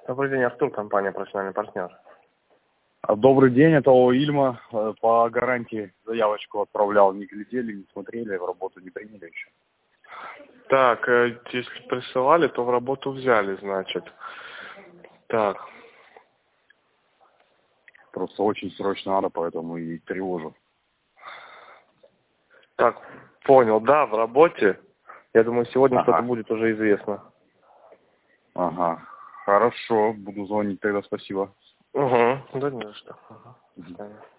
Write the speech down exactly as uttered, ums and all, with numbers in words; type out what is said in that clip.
Добрый день, Артур, компания «Профессиональный партнер». Добрый день, это ООО «Ильма». По гарантии заявочку отправлял, не глядели, не смотрели, в работу не приняли еще. Так, если присылали, то в работу взяли, значит. Так. Просто очень срочно надо, поэтому и тревожу. Так, понял, да, в работе. Я думаю, сегодня Ага. что-то будет уже известно. Ага, хорошо, буду звонить тогда, спасибо. Угу, да не за что. Ага. Угу.